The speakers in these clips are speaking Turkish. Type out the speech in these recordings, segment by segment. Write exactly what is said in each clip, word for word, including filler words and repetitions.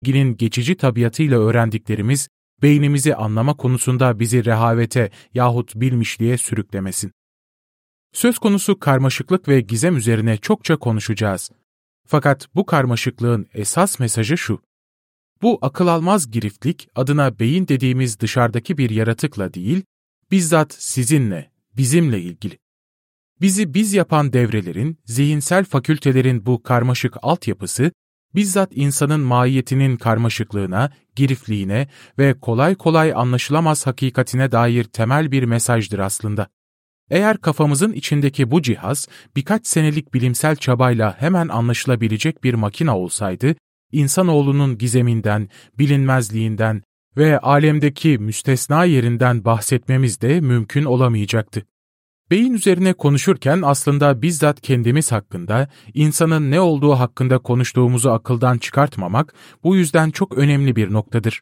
bilginin geçici tabiatıyla öğrendiklerimiz, beynimizi anlama konusunda bizi rehavete yahut bilmişliğe sürüklemesin. Söz konusu karmaşıklık ve gizem üzerine çokça konuşacağız. Fakat bu karmaşıklığın esas mesajı şu: bu akıl almaz giriftlik adına beyin dediğimiz dışarıdaki bir yaratıkla değil, bizzat sizinle, bizimle ilgili. Bizi biz yapan devrelerin, zihinsel fakültelerin bu karmaşık altyapısı, bizzat insanın mahiyetinin karmaşıklığına, girifliğine ve kolay kolay anlaşılamaz hakikatine dair temel bir mesajdır aslında. Eğer kafamızın içindeki bu cihaz, birkaç senelik bilimsel çabayla hemen anlaşılabilecek bir makine olsaydı, insanoğlunun gizeminden, bilinmezliğinden ve alemdeki müstesna yerinden bahsetmemiz de mümkün olamayacaktı. Beyin üzerine konuşurken aslında bizzat kendimiz hakkında, insanın ne olduğu hakkında konuştuğumuzu akıldan çıkartmamak bu yüzden çok önemli bir noktadır.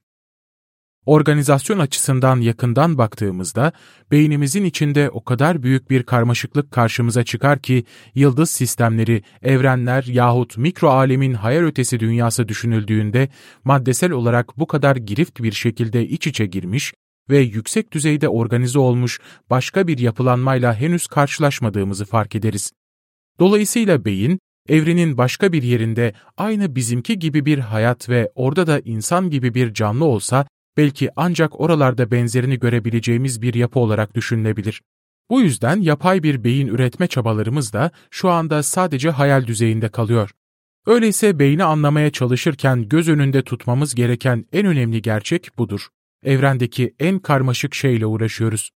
Organizasyon açısından yakından baktığımızda, beynimizin içinde o kadar büyük bir karmaşıklık karşımıza çıkar ki, yıldız sistemleri, evrenler yahut mikro alemin hayal ötesi dünyası düşünüldüğünde, maddesel olarak bu kadar girift bir şekilde iç içe girmiş ve yüksek düzeyde organize olmuş başka bir yapılanmayla henüz karşılaşmadığımızı fark ederiz. Dolayısıyla beyin, evrenin başka bir yerinde aynı bizimki gibi bir hayat ve orada da insan gibi bir canlı olsa, belki ancak oralarda benzerini görebileceğimiz bir yapı olarak düşünülebilir. Bu yüzden yapay bir beyin üretme çabalarımız da şu anda sadece hayal düzeyinde kalıyor. Öyleyse beyni anlamaya çalışırken göz önünde tutmamız gereken en önemli gerçek budur. Evrendeki en karmaşık şeyle uğraşıyoruz.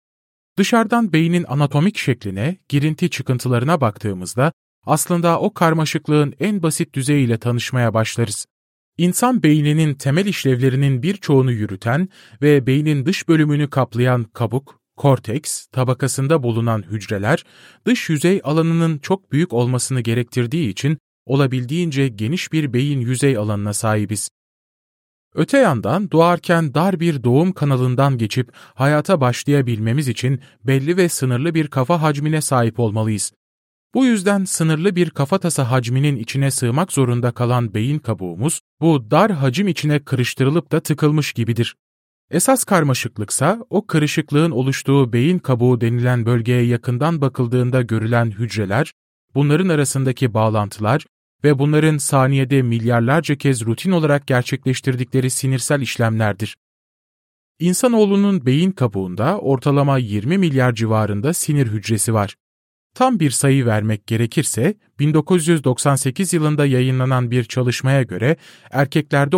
Dışarıdan beynin anatomik şekline, girinti çıkıntılarına baktığımızda aslında o karmaşıklığın en basit düzeyiyle tanışmaya başlarız. İnsan beyninin temel işlevlerinin birçoğunu yürüten ve beynin dış bölümünü kaplayan kabuk, korteks tabakasında bulunan hücreler, dış yüzey alanının çok büyük olmasını gerektirdiği için olabildiğince geniş bir beyin yüzey alanına sahibiz. Öte yandan doğarken dar bir doğum kanalından geçip hayata başlayabilmemiz için belli ve sınırlı bir kafa hacmine sahip olmalıyız. Bu yüzden sınırlı bir kafatası hacminin içine sığmak zorunda kalan beyin kabuğumuz, bu dar hacim içine kırıştırılıp da tıkılmış gibidir. Esas karmaşıklıksa, o kırışıklığın oluştuğu beyin kabuğu denilen bölgeye yakından bakıldığında görülen hücreler, bunların arasındaki bağlantılar ve bunların saniyede milyarlarca kez rutin olarak gerçekleştirdikleri sinirsel işlemlerdir. İnsanoğlunun beyin kabuğunda ortalama yirmi milyar civarında sinir hücresi var. Tam bir sayı vermek gerekirse, bin dokuz yüz doksan sekiz yılında yayınlanan bir çalışmaya göre erkeklerde